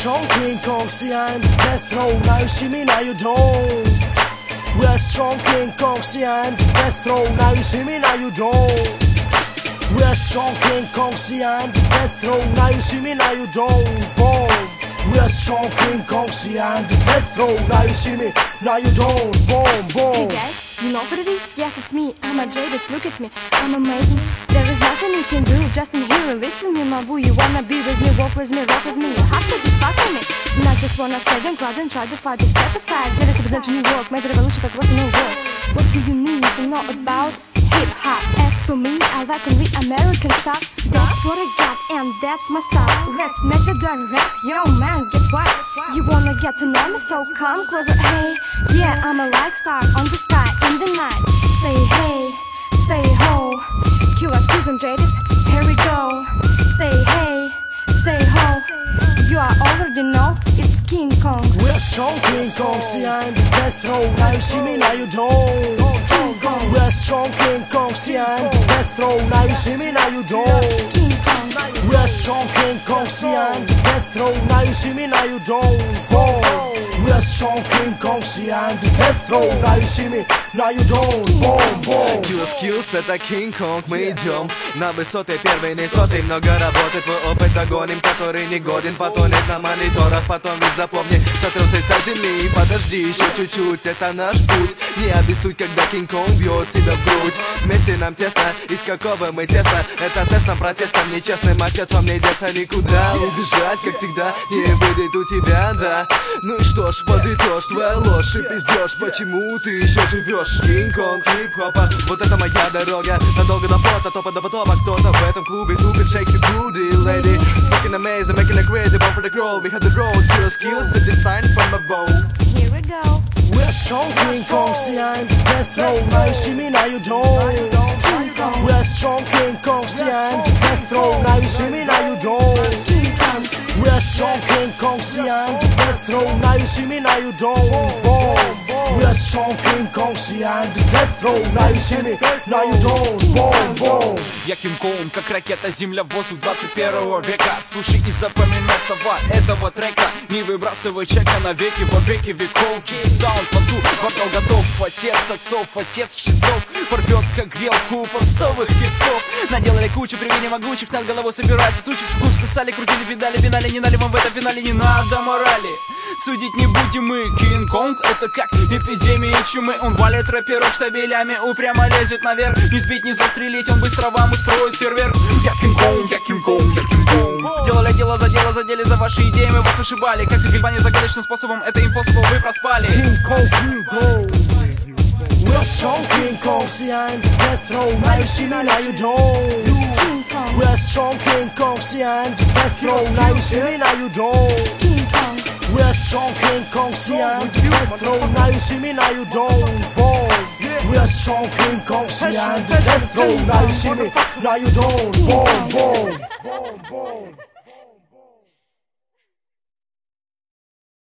strong King Kong, see I'm death row. Now you see me, now you don't. We're strong King Kong, see I'm death row. Now you see me, now you don't. We're strong King Kong, see I'm death row. Now you see me, now you don't. Boom. We're strong King Kong, see I'm death row. Now you see me, now you don't. Boom, boom. Hey guys, you know who it is? Yes, it's me. I'm a Jadis, look at me, I'm amazing. There is nothing you can do, just in here and listen me. My boo, you wanna be with me, walk with me, rock with me. You have to just fuck with me. And I just wanna sit and crowd and try to fight this step aside. Get it to present new work, make the revolution like what's a new world. What do you need to know about hip-hop? As for me, I like only American stuff. That's what I got and that's my style. Let's make the dirty rap, yo man, get wild. You wanna get to know me, so come closer, hey. Yeah, I'm a light star on the sky in the night. Say hey, say ho. Cue us, cues and Jadis, here we go. Say hey, say ho. You are already know, it's King Kong. We're strong King Kong, see I'm death row. Now you see me, now you don't. We're strong King Kong, see I'm death row. Now you see me, now you don't. King Kong. We're strong King Kong, see I'm death row. Now you see me, now you don't. Boom. We're strong King Kong, see I'm death row. Now you see me, now you don't. Boom, boom. Skills, это King Kong, мы идем на высоты первый, не сотый. Много работы, твой опыт догоним, который не годен. Потонет на мониторах, потом ведь запомни, сотрется с земли. Подожди еще чуть-чуть, это наш путь. Не обессудь, когда King Kong бьет тебя в грудь. Вместе нам тесно, из какого мы тесно. Это тестом, протестом, нечестным отец вам не деться никуда. Убежать, как всегда, не выйдет у тебя, да. Ну и что ж, подытожь, твоя ложь и пиздешь. Почему ты еще живешь? King Kong, хип-хопа, вот это моя дорога. Надолго до пота, топа до потома. Кто-то в этом клубе тупит, shake your booty, lady. Fucking amazing, making it great, the bomb for the grow. We had the road, your skills and design from a bow. Here we go. We're strong King Kong, see I'm death row. Now you see me, now you don't. We're strong King Kong, see I'm death row. Now you see me, now you don't. We're strong King Kong, see I'm death row. Now you see me, now you don't. Boom. We're strong King Kong, see I'm death row. Now you see me, now you don't. Boom, boom. Я King Kong, как ракета, земля в воздух 21 века. Слушай и запоминай слова этого трека. Не выбрасывай чека навеки, во веки веков. Чистый саунд, фату, квартал готов. Отец отцов, отец щитцов. Порвет, как грелку попсовых певцов. Наделали кучу привидений могучих, над головой собираются тучи. Скуп слысали, крутили педали, пинали, не нали вам в этом финале, не надо морали. Судить не будем мы, King Kong, это как эпидемия чумы. Он валит рэперов штабелями, упрямо лезет наверх. Не сбить, не застрелить, он быстро вам устроит фейерверк. Я King Kong, я King Kong, я King Kong. Делали дело, задели за ваши идеи, мы вас вышибали. Как и гильвани загадочным способом, это импосибл, вы проспали. King Kong, King Kong. We're strong King Kong, see I'm death row. Now you see me, now you don't. We're strong King Kong, see I'm death row. Now you see me, now you don't. We're strong King Kong, see I'm death row. Now you see me, now you don't. Boom. We're strong King Kong, see I'm death row. Now you see me, now you don't. Boom, boom. Boom, boom.